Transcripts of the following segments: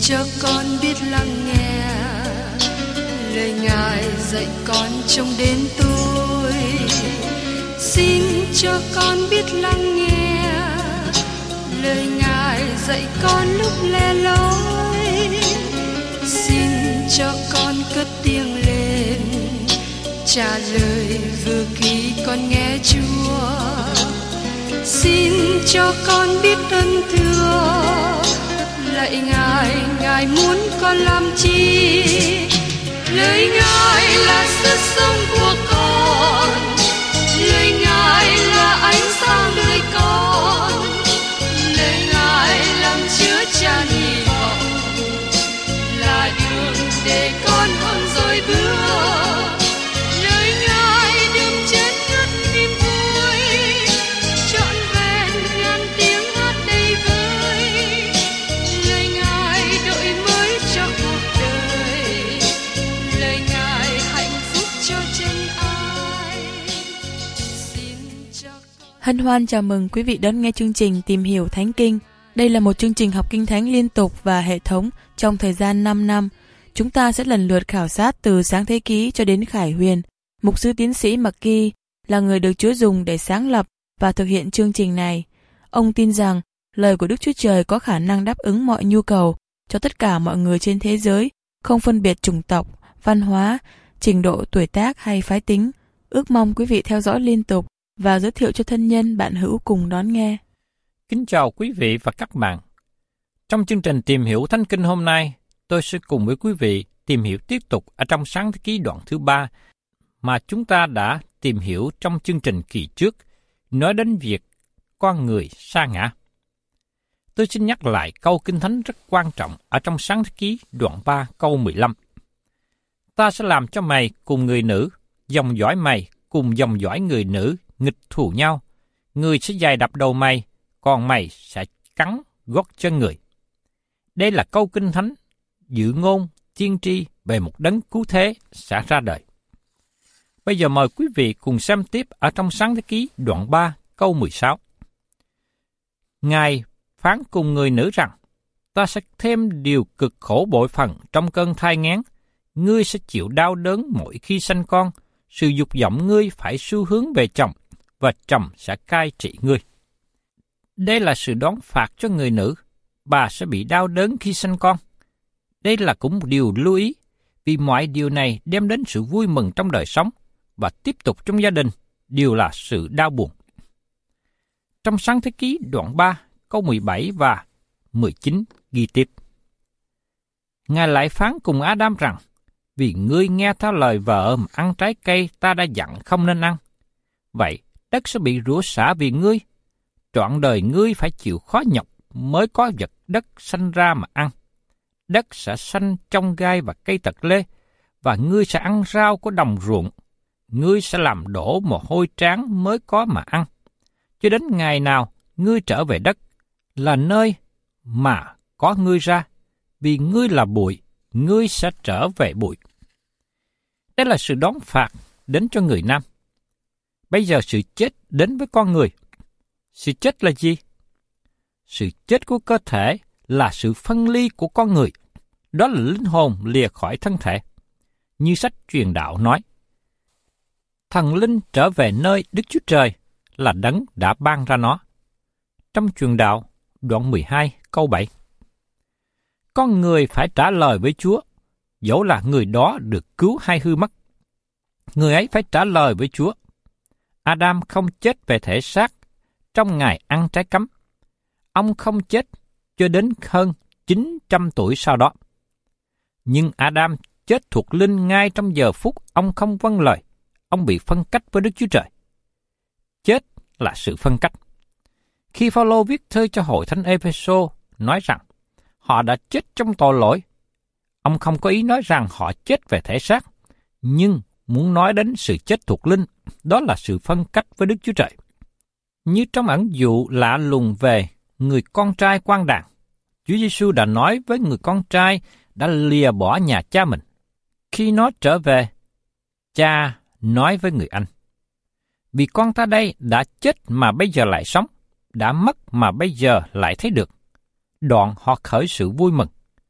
cho con biết lắng nghe lời Ngài dạy con trong đến tôi. Xin cho con biết lắng nghe lời Ngài dạy con lúc lẻ loi. Xin cho con cất tiếng lên trả lời vừa khi con nghe Chúa. Xin cho con biết ơn thưa lạy Ngài, Ngài muốn con làm chi? Lời Ngài là sức sống của con, lời Ngài là ánh sáng đời con, lời Ngài làm chứa chan hy vọng, là đường để con không dối bước. Lời Ngài đừng chết ngất niềm vui, trọn vẹn ngàn tiếng hát đầy vơi. Lời Ngài đổi mới cho cuộc đời, lời Ngài hạnh phúc cho chân ai. Xin cho con... Hân hoan chào mừng quý vị đón nghe chương trình Tìm hiểu Thánh Kinh. Đây là một chương trình học Kinh Thánh liên tục và hệ thống trong thời gian 5 năm. Chúng ta sẽ lần lượt khảo sát từ Sáng Thế Ký cho đến Khải Huyền. Mục sư tiến sĩ McGee là người được Chúa dùng để sáng lập và thực hiện chương trình này. Ông tin rằng lời của Đức Chúa Trời có khả năng đáp ứng mọi nhu cầu cho tất cả mọi người trên thế giới, không phân biệt chủng tộc, văn hóa, trình độ tuổi tác hay phái tính. Ước mong quý vị theo dõi liên tục và giới thiệu cho thân nhân bạn hữu cùng đón nghe. Kính chào quý vị và các bạn. Trong chương trình Tìm hiểu Thánh Kinh hôm nay, tôi sẽ cùng với quý vị tìm hiểu tiếp tục ở trong Sáng Thế Ký đoạn thứ 3 mà chúng ta đã tìm hiểu trong chương trình kỳ trước, nói đến việc con người sa ngã. Tôi xin nhắc lại câu Kinh Thánh rất quan trọng ở trong Sáng Thế Ký đoạn 3 câu 15. Ta sẽ làm cho mày cùng người nữ, dòng dõi mày cùng dòng dõi người nữ nghịch thù nhau. Người sẽ giày đập đầu mày, còn mày sẽ cắn gót chân người. Đây là câu Kinh Thánh dự ngôn tiên tri về một đấng cứu thế sẽ ra đời. Bây giờ mời quý vị cùng xem tiếp ở trong Sáng Thế Ký đoạn 3 câu 16. Ngài phán cùng người nữ rằng, ta sẽ thêm điều cực khổ bội phần trong cơn thai nghén. Ngươi sẽ chịu đau đớn mỗi khi sanh con. Sự dục vọng ngươi phải xu hướng về chồng, và chồng sẽ cai trị ngươi. Đây là sự đón phạt cho người nữ. Bà sẽ bị đau đớn khi sanh con. Đây là cũng một điều lưu ý, vì mọi điều này đem đến sự vui mừng trong đời sống, và tiếp tục trong gia đình đều là sự đau buồn. Trong Sáng Thế Ký đoạn 3, câu 17 và 19 ghi tiếp. Ngài lại phán cùng Adam rằng, vì ngươi nghe theo lời vợ mà ăn trái cây ta đã dặn không nên ăn. Vậy đất sẽ bị rủa xả vì ngươi. Trọn đời ngươi phải chịu khó nhọc mới có vật đất sanh ra mà ăn. Đất sẽ sanh trong gai và cây tật lê, và ngươi sẽ ăn rau của đồng ruộng. Ngươi sẽ làm đổ mồ hôi trán mới có mà ăn. Cho đến ngày nào ngươi trở về đất, là nơi mà có ngươi ra, vì ngươi là bụi, ngươi sẽ trở về bụi. Đây là sự đón phạt đến cho người nam. Bây giờ sự chết đến với con người. Sự chết là gì? Sự chết của cơ thể là sự phân ly của con người. Đó là linh hồn lìa khỏi thân thể. Như sách Truyền Đạo nói, thần linh trở về nơi Đức Chúa Trời là đấng đã ban ra nó. Trong Truyền Đạo, đoạn 12, câu 7. Con người phải trả lời với Chúa, dẫu là người đó được cứu hay hư mất. Người ấy phải trả lời với Chúa. Adam không chết về thể xác trong ngày ăn trái cấm. Ông không chết cho đến hơn 900 tuổi sau đó. Nhưng Adam chết thuộc linh ngay trong giờ phút ông không vâng lời. Ông bị phân cách với Đức Chúa Trời. Chết là sự phân cách. Khi Phao-lô viết thơ cho hội thánh Ê-phê-sô nói rằng họ đã chết trong tội lỗi, ông không có ý nói rằng họ chết về thể xác, nhưng muốn nói đến sự chết thuộc linh, đó là sự phân cách với Đức Chúa Trời. Như trong ẩn dụ lạ lùng về người con trai quan đàn, Chúa Giêsu đã nói với người con trai đã lìa bỏ nhà cha mình. Khi nó trở về, cha nói với người anh, vì con ta đây đã chết mà bây giờ lại sống, đã mất mà bây giờ lại thấy được. Đoạn họ khởi sự vui mừng.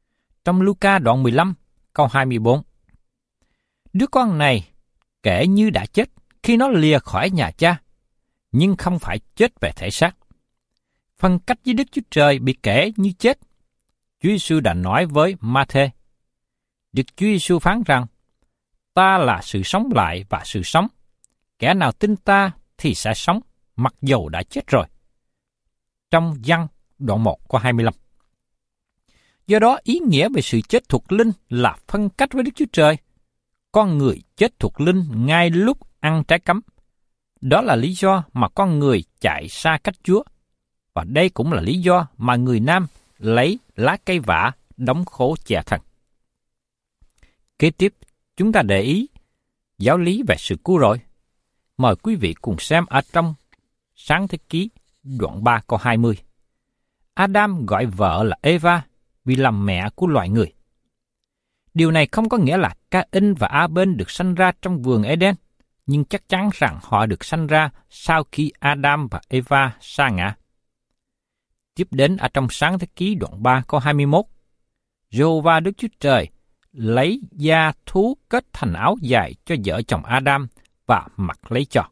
trong Luca đoạn 15, câu 24. Đứa con này kể như đã chết khi nó lìa khỏi nhà cha, nhưng không phải chết về thể xác. Phân cách với Đức Chúa Trời bị kể như chết. Chúa Giêsu đã nói với Ma-thê. Đức Chúa Giêsu phán rằng, ta là sự sống lại và sự sống. Kẻ nào tin ta thì sẽ sống, mặc dầu đã chết rồi. Trong Giăng đoạn 1 câu 25. Do đó, ý nghĩa về sự chết thuộc linh là phân cách với Đức Chúa Trời. Con người chết thuộc linh ngay lúc ăn trái cấm. Đó là lý do mà con người chạy xa cách Chúa. Và đây cũng là lý do mà người nam lấy lá cây vả đóng khố che thân. Kế tiếp, chúng ta để ý giáo lý về sự cứu rỗi. Mời quý vị cùng xem ở trong Sáng Thế Ký đoạn 3 câu 20. Adam gọi vợ là Eva vì làm mẹ của loài người. Điều này không có nghĩa là Ca-in và A-bên được sanh ra trong vườn Eden, nhưng chắc chắn rằng họ được sanh ra sau khi Adam và Eva sa ngã. Tiếp đến ở trong Sáng Thế Ký đoạn 3 câu 21, Giê-hô-va Đức Chúa Trời lấy da thú kết thành áo dài cho vợ chồng Adam và mặc lấy cho.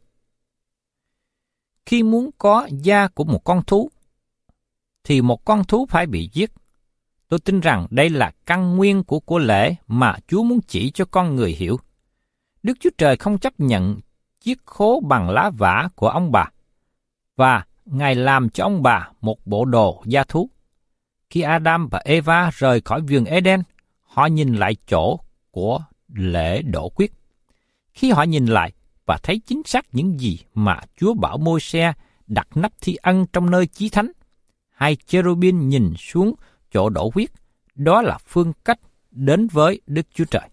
Khi muốn có da của một con thú, thì một con thú phải bị giết. Tôi tin rằng đây là căn nguyên của lễ mà Chúa muốn chỉ cho con người hiểu. Đức Chúa Trời không chấp nhận chiếc khố bằng lá vả của ông bà, và Ngài làm cho ông bà một bộ đồ da thú. Khi Adam và Eva rời khỏi vườn Eden, họ nhìn lại chỗ của lễ đổ quyết. Khi họ nhìn lại và thấy chính xác những gì mà Chúa bảo Môi-se đặt nắp thi ân trong nơi chí thánh, hai cherubin nhìn xuống chỗ đổ huyết, đó là phương cách đến với Đức Chúa Trời.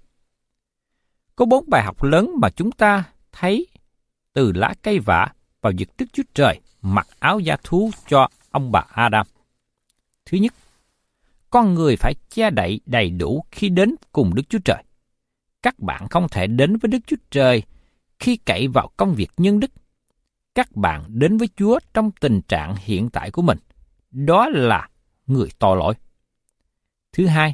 Có 4 bài học lớn mà chúng ta thấy từ lá cây vả vào việc Đức Chúa Trời mặc áo da thú cho ông bà Adam. Thứ nhất, con người phải che đậy đầy đủ khi đến cùng Đức Chúa Trời. Các bạn không thể đến với Đức Chúa Trời khi cậy vào công việc nhân đức. Các bạn đến với Chúa trong tình trạng hiện tại của mình, đó là người tội lỗi. Thứ hai,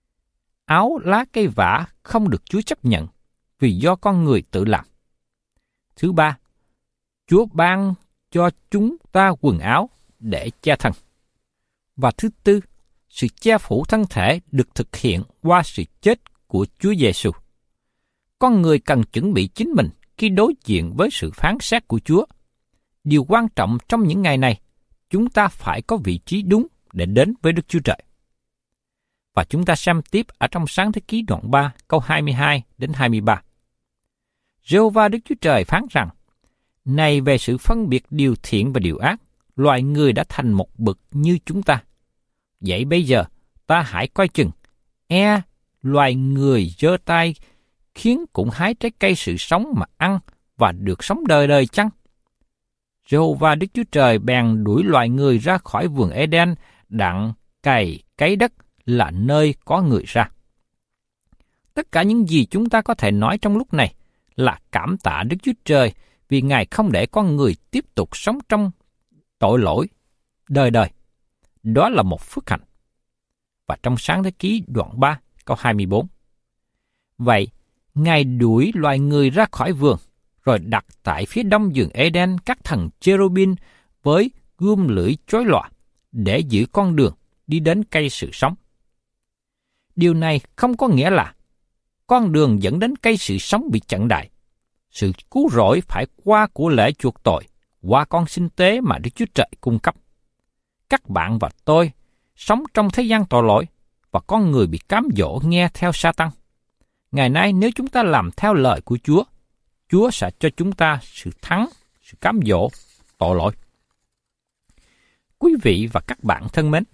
áo lá cây vả không được Chúa chấp nhận vì do con người tự làm. Thứ ba, Chúa ban cho chúng ta quần áo để che thân. Và thứ tư, sự che phủ thân thể được thực hiện qua sự chết của Chúa Giêsu. Con người cần chuẩn bị chính mình khi đối diện với sự phán xét của Chúa. Điều quan trọng trong những ngày này, chúng ta phải có vị trí đúng để đến với Đức Chúa Trời. Và chúng ta xem tiếp ở trong Sáng Thế Ký đoạn 3 câu 22 đến 23. Giê-hô-va Đức Chúa Trời phán rằng, này về sự phân biệt điều thiện và điều ác, loài người đã thành một bực như chúng ta. Vậy bây giờ, ta hãy coi chừng, loài người giơ tay khiến cũng hái trái cây sự sống mà ăn và được sống đời đời chăng? Giê-hô-va Đức Chúa Trời bèn đuổi loài người ra khỏi vườn Eden, đặng cày đất là nơi có người ra. Tất cả những gì chúng ta có thể nói trong lúc này là cảm tạ Đức Chúa Trời vì Ngài không để con người tiếp tục sống trong tội lỗi đời đời. Đó là một phước hạnh. Và trong Sáng Thế Ký đoạn 3 câu 24. Vậy, Ngài đuổi loài người ra khỏi vườn, rồi đặt tại phía đông vườn Eden các thần cherubin với gươm lưỡi chói lòa để giữ con đường đi đến cây sự sống. Điều này không có nghĩa là con đường dẫn đến cây sự sống bị chặn lại. Sự cứu rỗi phải qua của lễ chuộc tội, qua con sinh tế mà Đức Chúa Trời cung cấp. Các bạn và tôi sống trong thế gian tội lỗi và con người bị cám dỗ nghe theo Sa-tăng. Ngày nay nếu chúng ta làm theo lời của Chúa, Chúa sẽ cho chúng ta sự thắng, sự cám dỗ, tội lỗi. Quý vị và các bạn thân mến,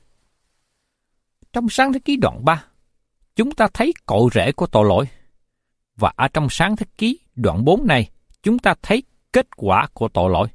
trong Sáng Thế Ký đoạn 3, chúng ta thấy cội rễ của tội lỗi. Và ở trong Sáng Thế Ký đoạn 4 này, chúng ta thấy kết quả của tội lỗi.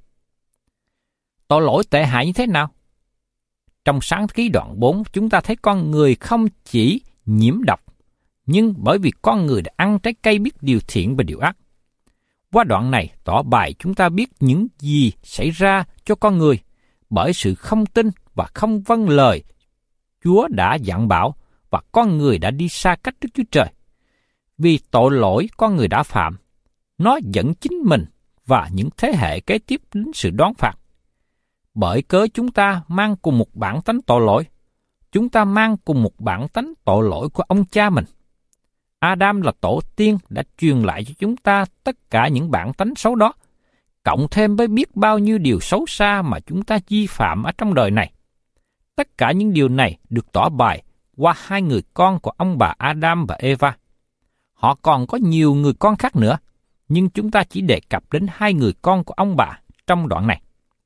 Tội lỗi tệ hại như thế nào? Trong Sáng Thế Ký đoạn 4, chúng ta thấy con người không chỉ nhiễm độc, nhưng bởi vì con người đã ăn trái cây biết điều thiện và điều ác. Qua đoạn này tỏ bày chúng ta biết những gì xảy ra cho con người bởi sự không tin và không vâng lời Chúa đã dặn bảo và con người đã đi xa cách Đức Chúa Trời. Vì tội lỗi con người đã phạm, nó dẫn chính mình và những thế hệ kế tiếp đến sự đoán phạt. Bởi cớ chúng ta mang cùng một bản tánh tội lỗi, chúng ta mang cùng một bản tánh tội lỗi của ông cha mình. Adam là tổ tiên đã truyền lại cho chúng ta tất cả những bản tánh xấu đó, cộng thêm với biết bao nhiêu điều xấu xa mà chúng ta vi phạm ở trong đời này. Tất cả những điều này được tỏ bày qua hai người con của ông bà Adam và Eva. Họ còn có nhiều người con khác nữa, nhưng chúng ta chỉ đề cập đến hai người con của ông bà trong đoạn này.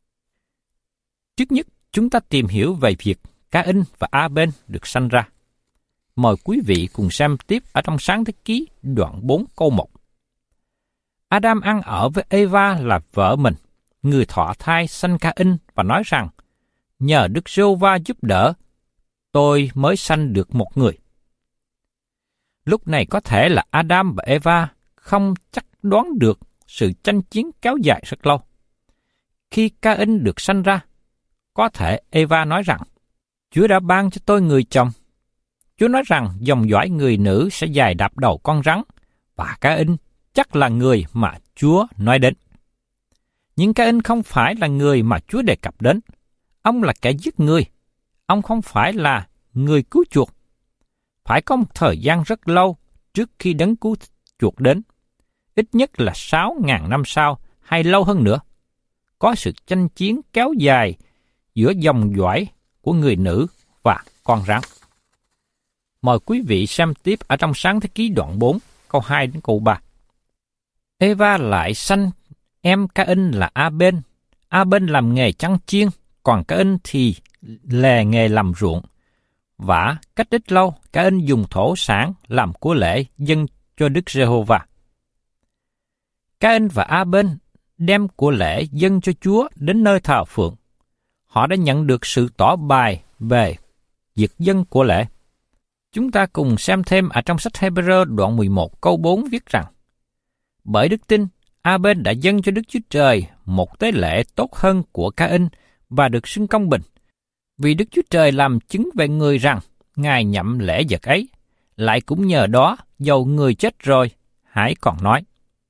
Trước nhất, chúng ta tìm hiểu về việc Ca-in và A-bên được sanh ra. Mời quý vị cùng xem tiếp ở trong Sáng Thế Ký đoạn 4 câu 1. Adam ăn ở với Eva là vợ mình, người thọ thai sanh Ca-in và nói rằng, nhờ Đức Giê-hô-va giúp đỡ, tôi mới sanh được một người. Lúc này có thể là Adam và Eva không chắc đoán được sự tranh chiến kéo dài rất lâu. Khi Ca-in được sanh ra, có thể Eva nói rằng, Chúa đã ban cho tôi người chồng. Chúa nói rằng dòng dõi người nữ sẽ giày đạp đầu con rắn, và Ca-in chắc là người mà Chúa nói đến. Nhưng Ca-in không phải là người mà Chúa đề cập đến. Ông là kẻ giết người. Ông không phải là người cứu chuộc. Phải có một thời gian rất lâu trước khi đấng cứu chuộc đến. Ít nhất là 6.000 năm sau hay lâu hơn nữa. Có sự tranh chiến kéo dài giữa dòng dõi của người nữ và con rắn. Mời quý vị xem tiếp ở trong Sáng Thế Ký đoạn 4, câu 2 đến câu 3. Eva lại sanh em Ca-in là A-bên. A-bên làm nghề chăn chiên, còn Ca-in thì lè nghề làm ruộng. Và cách ít lâu, Ca-in dùng thổ sản làm của lễ dâng cho Đức Giê-hô-va. Ca-in và A-bên đem của lễ dâng cho Chúa đến nơi thờ phượng. Họ đã nhận được sự tỏ bày về việc dâng của lễ. Chúng ta cùng xem thêm ở trong sách Hê-bơ-rơ đoạn 11 câu 4 viết rằng, bởi đức tin, A-bên đã dâng cho Đức Chúa Trời một tế lễ tốt hơn của Ca-in và được xưng công bình. Vì Đức Chúa Trời làm chứng về người rằng Ngài nhậm lễ vật ấy, lại cũng nhờ đó dầu người chết rồi, hãy còn nói.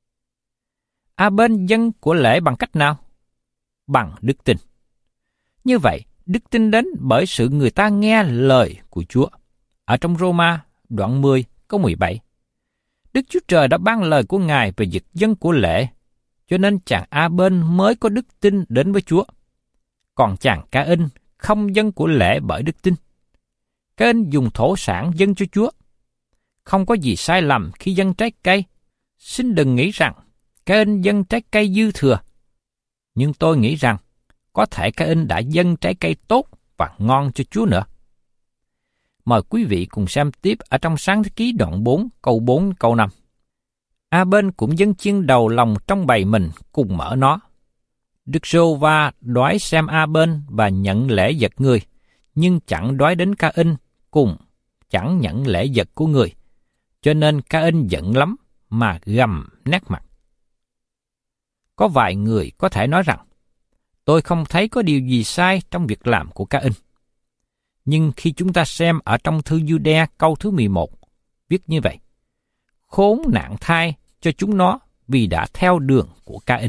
A-bên dâng của lễ bằng cách nào? Bằng đức tin. Như vậy, đức tin đến bởi sự người ta nghe lời của Chúa. Ở trong Rô-ma đoạn 10 câu 17, Đức Chúa Trời đã ban lời của Ngài về việc dâng của lễ, cho nên chàng A-bên mới có đức tin đến với Chúa. Còn chàng Ca-in không dâng của lễ bởi đức tin. Ca-in dùng thổ sản dâng cho Chúa. Không có gì sai lầm khi dâng trái cây. Xin đừng nghĩ rằng Ca-in dâng trái cây dư thừa. Nhưng tôi nghĩ rằng có thể Ca-in đã dâng trái cây tốt và ngon cho Chúa nữa. Mời quý vị cùng xem tiếp ở trong Sáng Thế Ký đoạn 4, câu 4, câu 5. A-bên cũng dâng chiên đầu lòng trong bầy mình cùng mở nó. Đức Giê-hô-va đoái xem A-bên và nhận lễ vật người, nhưng chẳng đoái đến Ca-in cùng chẳng nhận lễ vật của người. Cho nên Ca-in giận lắm mà gầm nét mặt. Có vài người có thể nói rằng, tôi không thấy có điều gì sai trong việc làm của Ca-in. Nhưng khi chúng ta xem ở trong thư Giu-đe câu thứ 11, viết như vậy, khốn nạn thay cho chúng nó vì đã theo đường của Ca-in.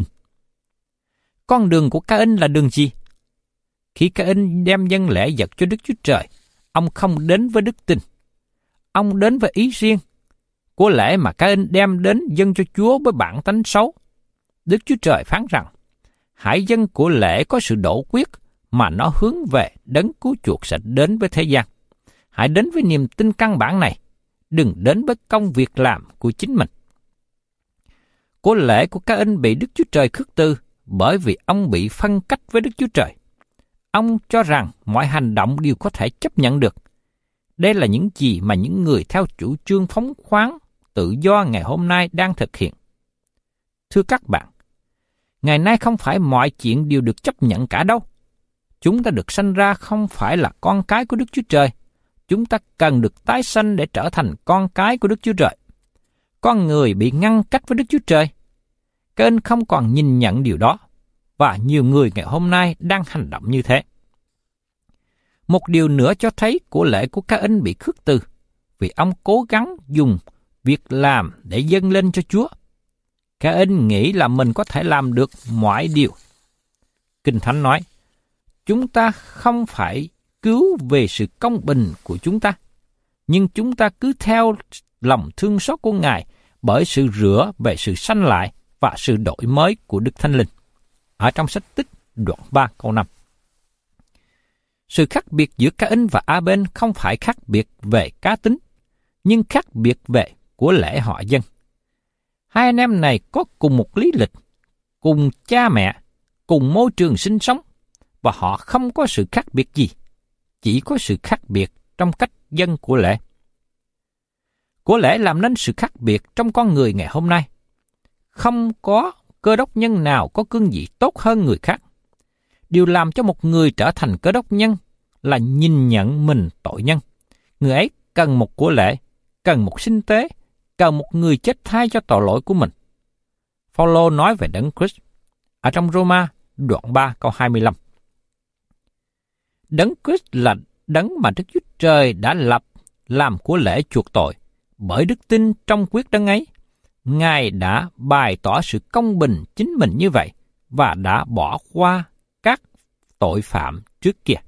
Con đường của Ca-in là đường gì? Khi Ca-in đem dâng lễ vật cho Đức Chúa Trời, ông không đến với đức tin. Ông đến với ý riêng. Của lễ mà Ca-in đem đến dâng cho Chúa với bản tánh xấu. Đức Chúa Trời phán rằng, hãy dâng của lễ có sự đổ quyết mà nó hướng về đấng cứu chuộc sẽ đến với thế gian. Hãy đến với niềm tin căn bản này, đừng đến với công việc làm của chính mình. Của lễ của Ca-in bị Đức Chúa Trời khước từ bởi vì ông bị phân cách với Đức Chúa Trời. Ông cho rằng mọi hành động đều có thể chấp nhận được. Đây là những gì mà những người theo chủ trương phóng khoáng, tự do ngày hôm nay đang thực hiện. Thưa các bạn, ngày nay không phải mọi chuyện đều được chấp nhận cả đâu. Chúng ta được sanh ra không phải là con cái của Đức Chúa Trời. Chúng ta cần được tái sanh để trở thành con cái của Đức Chúa Trời. Con người bị ngăn cách với Đức Chúa Trời. Ca-in không còn nhìn nhận điều đó, và nhiều người ngày hôm nay đang hành động như thế. Một điều nữa cho thấy của lễ của Ca-in bị khước từ vì ông cố gắng dùng việc làm để dâng lên cho Chúa. Ca-in nghĩ là mình có thể làm được mọi điều. Kinh Thánh nói, chúng ta không phải cứu về sự công bình của chúng ta, nhưng chúng ta cứ theo lòng thương xót của Ngài bởi sự rửa về sự sanh lại và sự đổi mới của Đức Thánh Linh. Ở trong sách Tích đoạn 3 câu 5. Sự khác biệt giữa Ca-in và A-bên không phải khác biệt về cá tính, nhưng khác biệt về của lễ họ dâng. Hai anh em này có cùng một lý lịch, cùng cha mẹ, cùng môi trường sinh sống, và họ không có sự khác biệt gì, chỉ có sự khác biệt trong cách dâng của lễ. Của lễ làm nên sự khác biệt trong con người ngày hôm nay. Không có cơ đốc nhân nào có cương vị tốt hơn người khác. Điều làm cho một người trở thành cơ đốc nhân là nhìn nhận mình tội nhân. Người ấy cần một của lễ, cần một sinh tế, cần một người chết thay cho tội lỗi của mình. Phaolô nói về Đấng Christ ở trong Roma đoạn 3 câu 25. Đấng Christ là đấng mà Đức Chúa Trời đã lập làm của lễ chuộc tội. Bởi đức tin trong quyết đấng ấy, Ngài đã bày tỏ sự công bình chính mình như vậy và đã bỏ qua các tội phạm trước kia.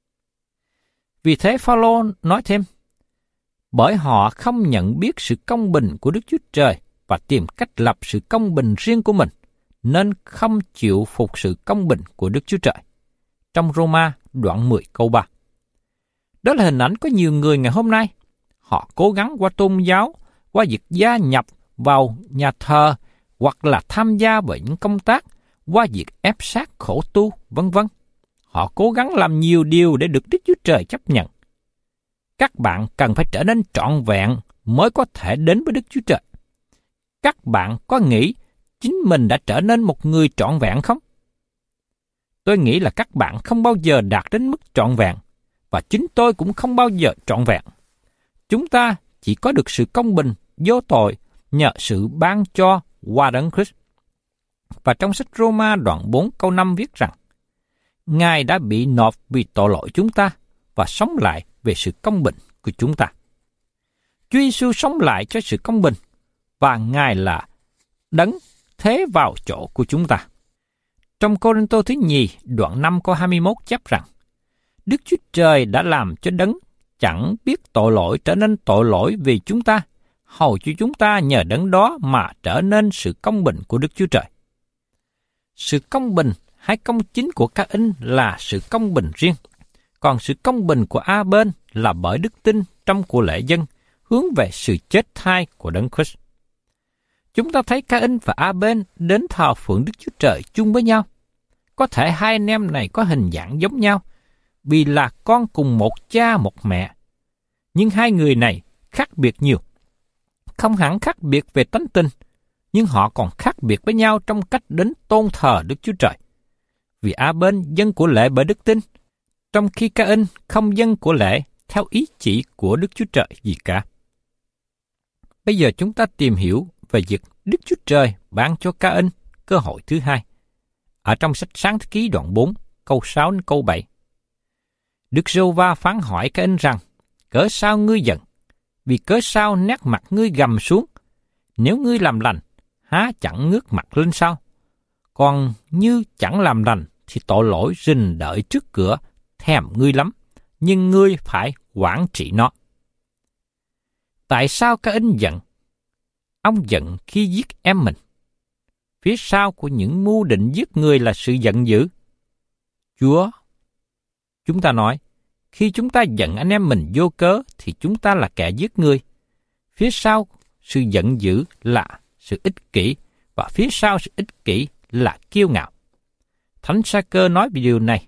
Vì thế Phaolô nói thêm, bởi họ không nhận biết sự công bình của Đức Chúa Trời và tìm cách lập sự công bình riêng của mình, nên không chịu phục sự công bình của Đức Chúa Trời. Trong Roma đoạn 10 câu 3. Đó là hình ảnh có nhiều người ngày hôm nay. Họ cố gắng qua tôn giáo, qua việc gia nhập vào nhà thờ, hoặc là tham gia vào những công tác, qua việc ép sát khổ tu, vân vân. Họ cố gắng làm nhiều điều để được Đức Chúa Trời chấp nhận. Các bạn cần phải trở nên trọn vẹn mới có thể đến với Đức Chúa Trời. Các bạn có nghĩ chính mình đã trở nên một người trọn vẹn không? Tôi nghĩ là các bạn không bao giờ đạt đến mức trọn vẹn, và chính tôi cũng không bao giờ trọn vẹn. Chúng ta chỉ có được sự công bình, vô tội nhờ sự ban cho qua Đấng Christ. Và trong sách Roma đoạn 4 câu 5 viết rằng, Ngài đã bị nộp vì tội lỗi chúng ta và sống lại về sự công bình của chúng ta. Chúa Giêsu sống lại cho sự công bình, và Ngài là Đấng thế vào chỗ của chúng ta. Trong Cô-rinh-tô thứ nhì đoạn 5 câu 21 chép rằng, Đức Chúa Trời đã làm cho Đấng chẳng biết tội lỗi trở nên tội lỗi vì chúng ta, hầu cho chúng ta nhờ Đấng đó mà trở nên sự công bình của Đức Chúa Trời. Sự công bình hay công chính của Ca-in là sự công bình riêng, còn sự công bình của A-bên là bởi đức tin trong của lễ dân, hướng về sự chết thay của Đấng Christ. Chúng ta thấy Ca-in và A-bên đến thờ phượng Đức Chúa Trời chung với nhau. Có thể hai anh em này có hình dạng giống nhau, vì là con cùng một cha một mẹ. Nhưng hai người này khác biệt nhiều. Không hẳn khác biệt về tánh tình, nhưng họ còn khác biệt với nhau trong cách đến tôn thờ Đức Chúa Trời. Vì A-bên dâng của lễ bởi đức tin, trong khi Ca-in không dâng của lễ theo ý chỉ của Đức Chúa Trời gì cả. Bây giờ chúng ta tìm hiểu về việc Đức Chúa Trời ban cho Ca-in cơ hội thứ hai. Ở trong sách Sáng Thế Ký đoạn 4, câu 6 đến câu 7. Đức Giê-hô-va phán hỏi Ca-in rằng, cớ sao ngươi giận? Vì cớ sao nét mặt ngươi gầm xuống? Nếu ngươi làm lành, há chẳng ngước mặt lên sao? Còn như chẳng làm lành, thì tội lỗi rình đợi trước cửa, thèm ngươi lắm, nhưng ngươi phải quản trị nó. Tại sao Ca-in giận? Ông giận khi giết em mình. Phía sau của những mưu định giết người là sự giận dữ. Chúng ta nói, khi chúng ta giận anh em mình vô cớ thì chúng ta là kẻ giết người. Phía sau sự giận dữ là sự ích kỷ, và phía sau sự ích kỷ là kiêu ngạo. Thánh Sa-cơ nói về điều này.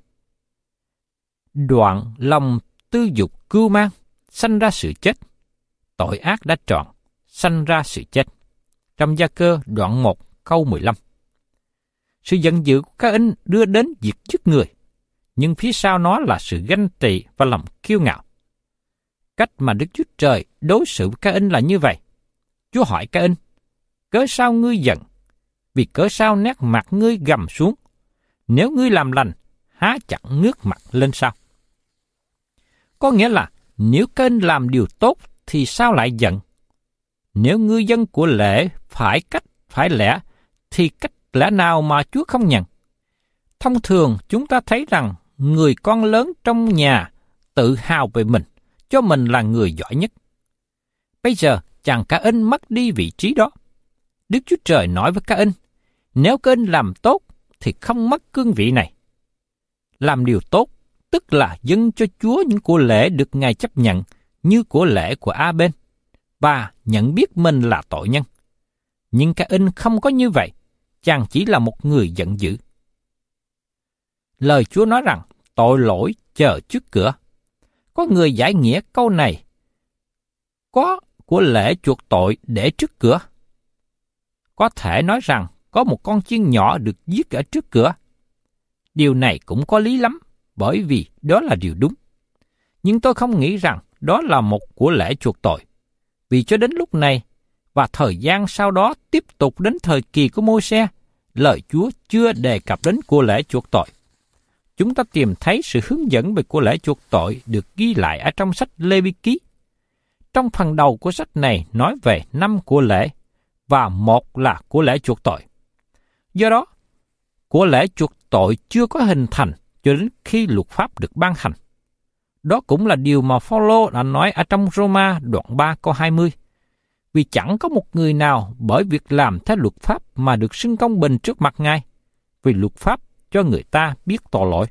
Đoạn lòng tư dục cưu mang, sanh ra sự chết. Tội ác đã trọn, sanh ra sự chết. Trong Gia-cơ đoạn 1 câu 15. Sự giận dữ của Ca-in đưa đến việc giết người, nhưng phía sau nó là sự ganh tị và lòng kiêu ngạo. Cách mà Đức Chúa Trời đối xử với Ca-in là như vậy. Chúa hỏi Ca-in, cớ sao ngươi giận? Vì cớ sao nét mặt ngươi gầm xuống? Nếu ngươi làm lành, há chẳng ngước mặt lên sao? Có nghĩa là nếu Ca-in làm điều tốt thì sao lại giận? Nếu ngươi dân của lễ phải cách, phải lẽ, thì cách lẽ nào mà Chúa không nhận? Thông thường chúng ta thấy rằng người con lớn trong nhà tự hào về mình, cho mình là người giỏi nhất. Bây giờ chàng Ca-in mất đi vị trí đó. Đức Chúa Trời nói với Ca-in, nếu Ca-in làm tốt thì không mất cương vị này. Làm điều tốt, tức là dâng cho Chúa những của lễ được Ngài chấp nhận như của lễ của A-bên, và nhận biết mình là tội nhân. Nhưng Ca-in không có như vậy, chàng chỉ là một người giận dữ. Lời Chúa nói rằng tội lỗi chờ trước cửa. Có người giải nghĩa câu này, có của lễ chuộc tội để trước cửa. Có thể nói rằng có một con chiên nhỏ được giết ở trước cửa. Điều này cũng có lý lắm, bởi vì đó là điều đúng. Nhưng tôi không nghĩ rằng đó là một của lễ chuộc tội. Vì cho đến lúc này, và thời gian sau đó tiếp tục đến thời kỳ của Môi-se, lời Chúa chưa đề cập đến của lễ chuộc tội. Chúng ta tìm thấy sự hướng dẫn về của lễ chuộc tội được ghi lại ở trong sách Lê-vi-ký. Trong phần đầu của sách này nói về 5 của lễ, và một là của lễ chuộc tội. Do đó, của lễ chuộc tội chưa có hình thành cho đến khi luật pháp được ban hành. Đó cũng là điều mà Phao-lô đã nói ở trong Roma đoạn 3 câu 20. Vì chẳng có một người nào bởi việc làm theo luật pháp mà được xưng công bình trước mặt Ngài, vì luật pháp cho người ta biết tội lỗi.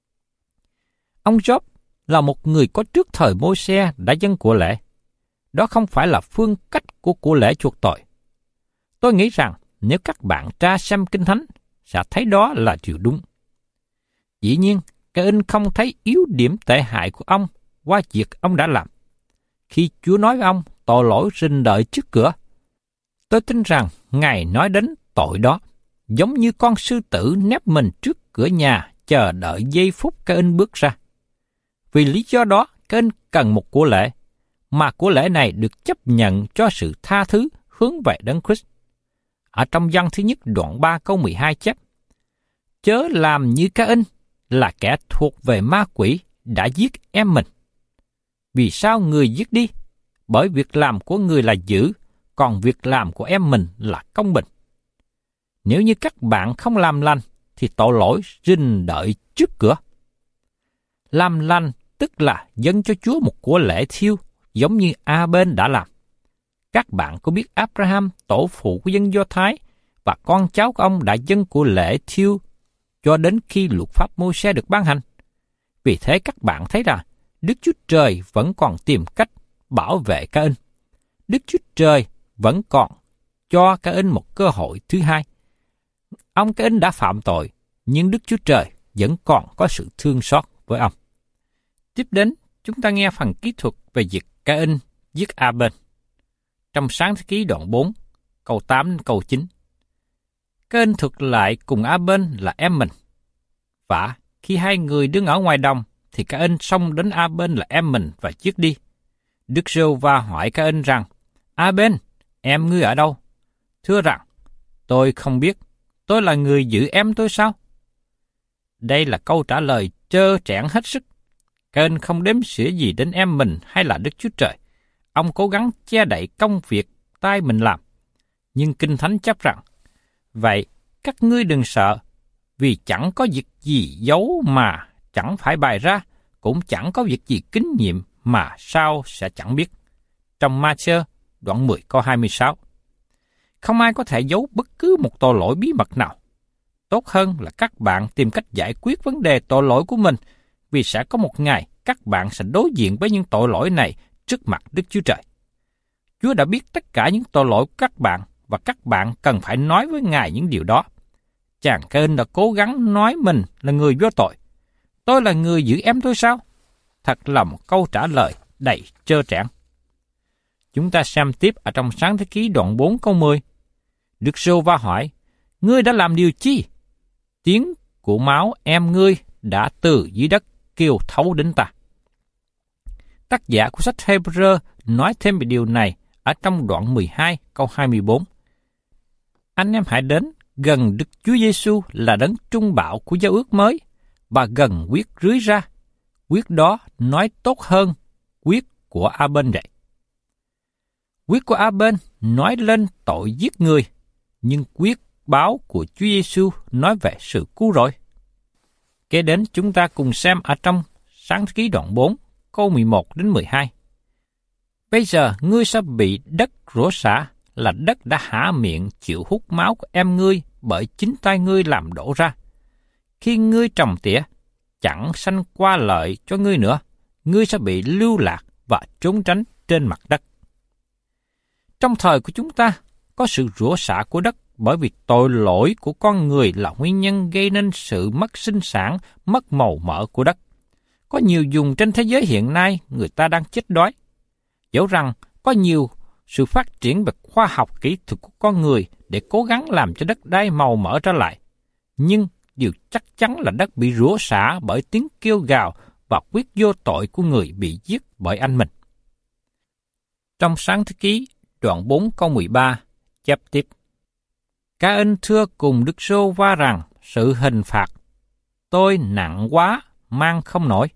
Ông Job là một người có trước thời Môi-se đã dâng của lễ. Đó không phải là phương cách của lễ chuộc tội. Tôi nghĩ rằng nếu các bạn tra xem Kinh Thánh, sẽ thấy đó là điều đúng. Dĩ nhiên, Ca-in không thấy yếu điểm tệ hại của ông qua việc ông đã làm. Khi Chúa nói với ông tội lỗi rình đợi trước cửa, tôi tin rằng Ngài nói đến tội đó, giống như con sư tử nép mình trước cửa nhà chờ đợi giây phút Ca-in bước ra. Vì lý do đó, Ca-in cần một của lễ, mà của lễ này được chấp nhận cho sự tha thứ hướng về Đấng Christ. Ở trong Giăng thứ nhất đoạn 3 câu 12 chép, chớ làm như Ca-in là kẻ thuộc về ma quỷ đã giết em mình. Vì sao người giết đi? Bởi việc làm của người là dữ, còn việc làm của em mình là công bình. Nếu như các bạn không làm lành, thì tội lỗi rình đợi trước cửa. Làm lành tức là dâng cho Chúa một của lễ thiêu, giống như A-bên đã làm. Các bạn có biết Abraham, tổ phụ của dân Do Thái, và con cháu của ông đã dâng của lễ thiêu cho đến khi luật pháp Môi-se được ban hành. Vì thế các bạn thấy rằng Đức Chúa Trời vẫn còn tìm cách bảo vệ Ca-in. Đức Chúa Trời vẫn còn cho Ca-in một cơ hội thứ hai. Ông Ca-in đã phạm tội, nhưng Đức Chúa Trời vẫn còn có sự thương xót với ông. Tiếp đến, chúng ta nghe phần kỹ thuật về việc Ca-in giết A-bên. Trong Sáng thế ký đoạn 4, câu 8 đến câu 9. Ca-in thuật lại cùng A-bên là em mình. Và khi hai người đứng ở ngoài đồng, thì Ca-in xông đến A-bên là em mình và giết đi. Đức Giê-hô-va hỏi Ca-in rằng, A-bên, em ngươi ở đâu? Thưa rằng, tôi không biết, tôi là người giữ em tôi sao? Đây là câu trả lời trơ trẽn hết sức. Ca-in không đếm xỉa gì đến em mình hay là Đức Chúa Trời. Ông cố gắng che đậy công việc tay mình làm. Nhưng Kinh Thánh chép rằng, vậy các ngươi đừng sợ, vì chẳng có việc gì giấu mà chẳng phải bày ra, cũng chẳng có việc gì kín nhiệm mà sao sẽ chẳng biết. Trong Ma-thơ đoạn 10 câu 26. Không ai có thể giấu bất cứ một tội lỗi bí mật nào. Tốt hơn là các bạn tìm cách giải quyết vấn đề tội lỗi của mình, vì sẽ có một ngày các bạn sẽ đối diện với những tội lỗi này trước mặt Đức Chúa Trời. Chúa đã biết tất cả những tội lỗi của các bạn, và các bạn cần phải nói với Ngài những điều đó. Chàng Ca-in đã cố gắng nói mình là người vô tội. Tôi là người giữ em tôi sao? Thật là một câu trả lời đầy trơ trẽn. Chúng ta xem tiếp ở trong Sáng thế ký đoạn 4 câu 10. Đức Giê-hô-va hỏi, ngươi đã làm điều chi? Tiếng của máu em ngươi đã từ dưới đất kêu thấu đến ta. Tác giả của sách Hebrew nói thêm về điều này ở trong đoạn 12 câu 24. Anh em hãy đến gần Đức Chúa Giêsu là đấng trung bảo của giao ước mới, và gần huyết rưới ra. Huyết đó nói tốt hơn huyết của A-bên vậy. Quyết của A-bên nói lên tội giết người, nhưng quyết báo của Chúa Giêsu nói về sự cứu rỗi. Kế đến chúng ta cùng xem ở trong Sáng thế ký đoạn 4, câu 11 đến 12. Bây giờ ngươi sẽ bị đất rủa xả, là đất đã há miệng chịu hút máu của em ngươi bởi chính tay ngươi làm đổ ra. Khi ngươi trồng tỉa, chẳng sanh qua lợi cho ngươi nữa, ngươi sẽ bị lưu lạc và trốn tránh trên mặt đất. Trong thời của chúng ta, có sự rủa xả của đất bởi vì tội lỗi của con người là nguyên nhân gây nên sự mất sinh sản, mất màu mỡ của đất. Có nhiều vùng trên thế giới hiện nay người ta đang chết đói. Dẫu rằng có nhiều sự phát triển về khoa học kỹ thuật của con người để cố gắng làm cho đất đai màu mỡ trở lại, nhưng điều chắc chắn là đất bị rủa xả bởi tiếng kêu gào và quyết vô tội của người bị giết bởi anh mình. Trong Sáng thế ký đoạn 4 câu 13 chép tiếp: Ca-in thưa cùng Đức Giê-hô-va rằng sự hình phạt tôi nặng quá mang không nổi.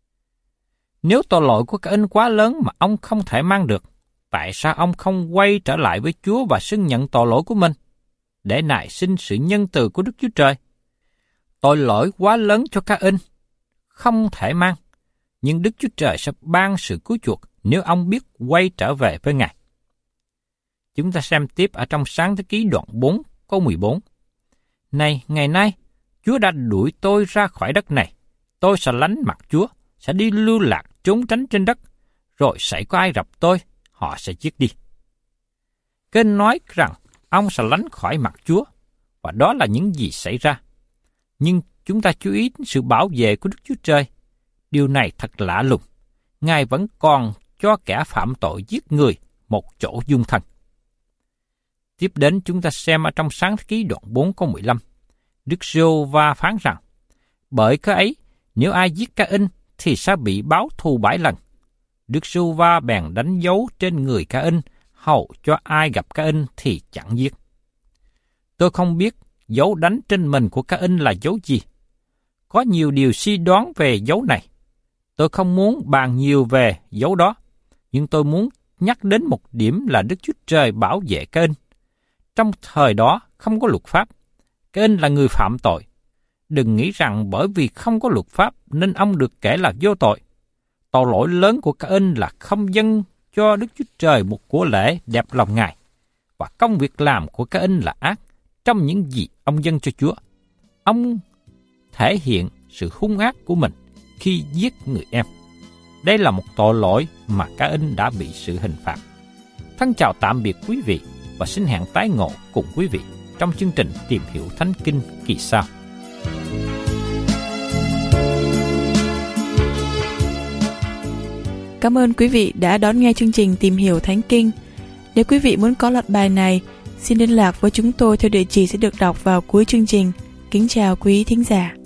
Nếu tội lỗi của Ca-in quá lớn mà ông không thể mang được, tại sao ông không quay trở lại với Chúa và xưng nhận tội lỗi của mình, để nài xin sự nhân từ của Đức Chúa Trời? Tội lỗi quá lớn cho Ca-in không thể mang, nhưng Đức Chúa Trời sẽ ban sự cứu chuộc nếu ông biết quay trở về với Ngài. Chúng ta xem tiếp ở trong Sáng thế ký đoạn 4 câu 14. Này, ngày nay, Chúa đã đuổi tôi ra khỏi đất này. Tôi sẽ lánh mặt Chúa, sẽ đi lưu lạc trốn tránh trên đất, rồi sẽ có ai gặp tôi, họ sẽ giết đi. Kênh nói rằng ông sẽ lánh khỏi mặt Chúa, và đó là những gì xảy ra. Nhưng chúng ta chú ý đến sự bảo vệ của Đức Chúa Trời. Điều này thật lạ lùng. Ngài vẫn còn cho kẻ phạm tội giết người một chỗ dung thân. Tiếp đến chúng ta xem ở trong Sáng thế ký đoạn 4 câu 15. Đức Giê-hô-va phán rằng, bởi cớ ấy, nếu ai giết Ca-in thì sẽ bị báo thù 7 lần. Đức Giê-hô-va bèn đánh dấu trên người Ca-in, hầu cho ai gặp Ca-in thì chẳng giết. Tôi không biết dấu đánh trên mình của Ca-in là dấu gì. Có nhiều điều suy đoán về dấu này. Tôi không muốn bàn nhiều về dấu đó, nhưng tôi muốn nhắc đến một điểm là Đức Chúa Trời bảo vệ Ca-in. Trong thời đó không có luật pháp. Ca-in là người phạm tội. Đừng nghĩ rằng bởi vì không có luật pháp nên ông được kể là vô tội. Tội lỗi lớn của Ca-in là không dâng cho Đức Chúa Trời một của lễ đẹp lòng Ngài. Và công việc làm của Ca-in là ác trong những gì ông dâng cho Chúa. Ông thể hiện sự hung ác của mình khi giết người em. Đây là một tội lỗi mà Ca-in đã bị sự hình phạt. Thân chào tạm biệt quý vị và xin hẹn tái ngộ cùng quý vị trong chương trình Tìm Hiểu Thánh Kinh kỳ sau. Cảm ơn quý vị đã đón nghe chương trình Tìm Hiểu Thánh Kinh. Nếu quý vị muốn có loạt bài này, xin liên lạc với chúng tôi theo địa chỉ sẽ được đọc vào cuối chương trình. Kính chào quý thính giả.